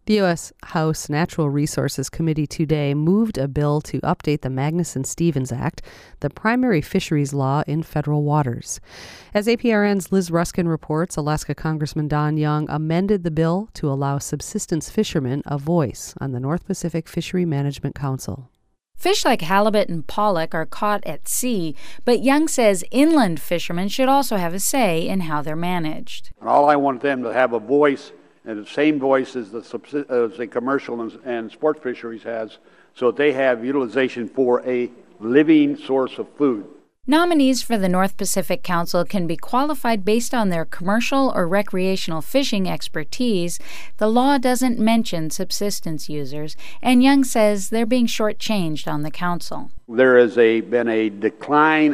The U.S. House Natural Resources Committee today moved a bill to update the Magnuson-Stevens Act, the primary fisheries law in federal waters. As APRN's Liz Ruskin reports, Alaska Congressman Don Young amended the bill to allow subsistence fishermen a voice on the North Pacific Fishery Management Council. Fish like halibut and pollock are caught at sea, but Young says inland fishermen should also have a say in how they're managed. All I want them to have a voice, and the same voice as the commercial and sport fisheries has, so that they have utilization for a living source of food. Nominees for the North Pacific Council can be qualified based on their commercial or recreational fishing expertise. The law doesn't mention subsistence users, and Young says they're being shortchanged on the council. There has been a decline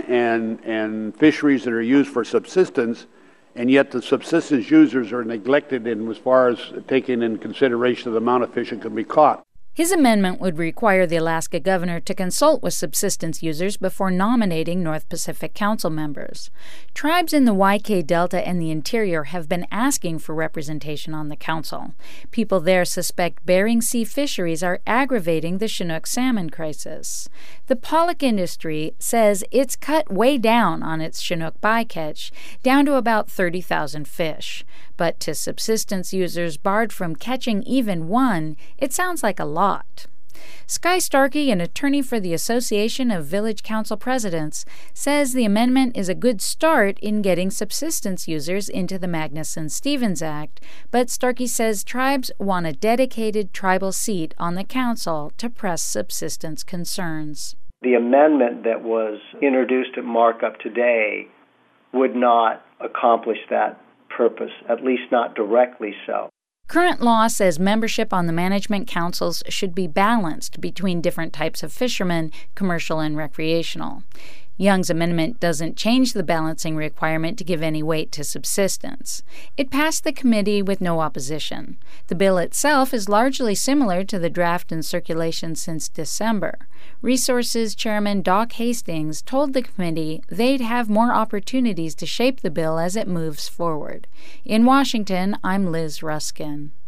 in fisheries that are used for subsistence, and yet the subsistence users are neglected as far as taking in consideration the amount of fish that can be caught. His amendment would require the Alaska governor to consult with subsistence users before nominating North Pacific Council members. Tribes in the YK Delta and the interior have been asking for representation on the council. People there suspect Bering Sea fisheries are aggravating the Chinook salmon crisis. The pollock industry says it's cut way down on its Chinook bycatch, down to about 30,000 fish. But to subsistence users barred from catching even one, it sounds like a lot. Sky Starkey, an attorney for the Association of Village Council Presidents, says the amendment is a good start in getting subsistence users into the Magnuson-Stevens Act, but Starkey says tribes want a dedicated tribal seat on the council to press subsistence concerns. The amendment that was introduced at markup today would not accomplish that purpose, at least not directly so. Current law says membership on the management councils should be balanced between different types of fishermen, commercial and recreational. Young's amendment doesn't change the balancing requirement to give any weight to subsistence. It passed the committee with no opposition. The bill itself is largely similar to the draft in circulation since December. Resources Chairman Doc Hastings told the committee they'd have more opportunities to shape the bill as it moves forward. In Washington, I'm Liz Ruskin.